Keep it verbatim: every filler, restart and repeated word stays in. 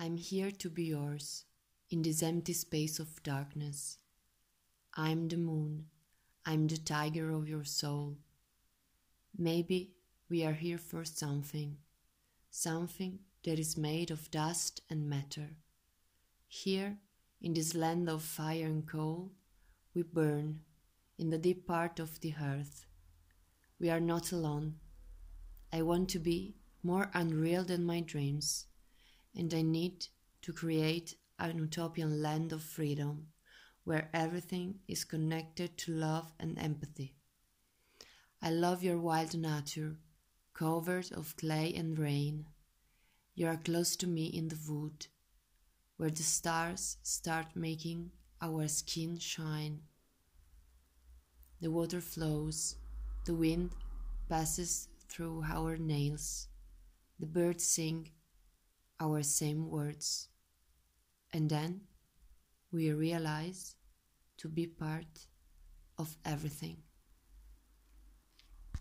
I'm here to be yours, in this empty space of darkness. I'm the moon, I'm the tiger of your soul. Maybe we are here for something, something that is made of dust and matter. Here, in this land of fire and coal, we burn, in the deep part of the earth. We are not alone. I want to be more unreal than my dreams, and I need to create an utopian land of freedom, where everything is connected to love and empathy. I love your wild nature, covered of clay and rain. You are close to me in the wood, where the stars start making our skin shine. The water flows, the wind passes through our nails, the birds sing our same words, and then we realize to be part of everything.